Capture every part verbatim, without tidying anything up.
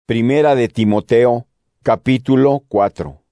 Primera de Timoteo, capítulo cuatro.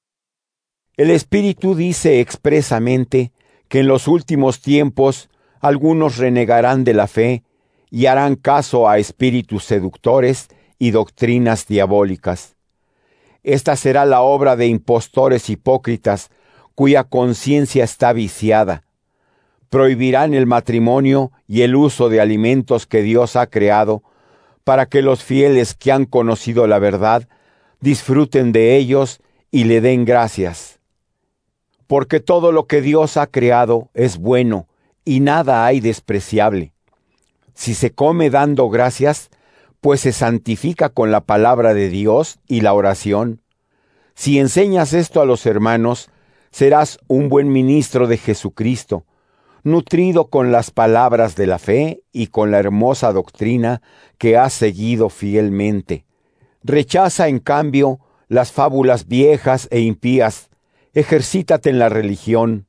El Espíritu dice expresamente que en los últimos tiempos algunos renegarán de la fe y harán caso a espíritus seductores y doctrinas diabólicas. Esta será la obra de impostores hipócritas cuya conciencia está viciada. Prohibirán el matrimonio y el uso de alimentos que Dios ha creado para que los fieles que han conocido la verdad disfruten de ellos y le den gracias. Porque todo lo que Dios ha creado es bueno y nada hay despreciable. Si se come dando gracias, pues se santifica con la palabra de Dios y la oración. Si enseñas esto a los hermanos, serás un buen ministro de Jesucristo, nutrido con las palabras de la fe y con la hermosa doctrina que has seguido fielmente. Rechaza, en cambio, las fábulas viejas e impías. Ejercítate en la religión.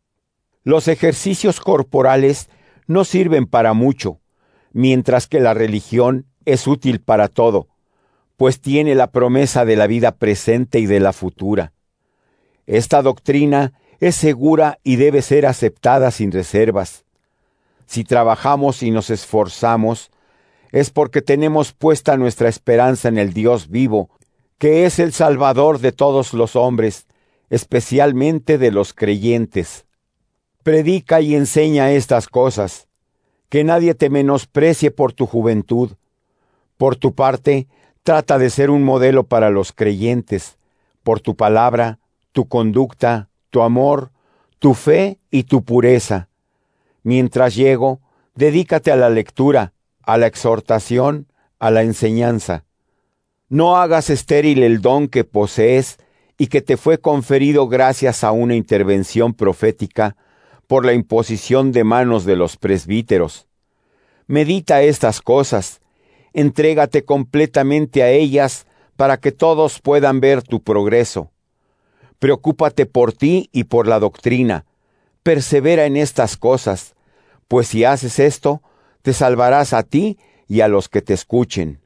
Los ejercicios corporales no sirven para mucho, mientras que la religión es útil para todo, pues tiene la promesa de la vida presente y de la futura. Esta doctrina es segura y debe ser aceptada sin reservas. Si trabajamos y nos esforzamos, es porque tenemos puesta nuestra esperanza en el Dios vivo, que es el Salvador de todos los hombres, especialmente de los creyentes. Predica y enseña estas cosas, que nadie te menosprecie por tu juventud. Por tu parte, trata de ser un modelo para los creyentes, por tu palabra, tu conducta, tu amor, tu fe y tu pureza. Mientras llego, dedícate a la lectura, a la exhortación, a la enseñanza. No hagas estéril el don que posees y que te fue conferido gracias a una intervención profética por la imposición de manos de los presbíteros. Medita estas cosas, entrégate completamente a ellas para que todos puedan ver tu progreso. Preocúpate por ti y por la doctrina. Persevera en estas cosas, pues si haces esto, te salvarás a ti y a los que te escuchen.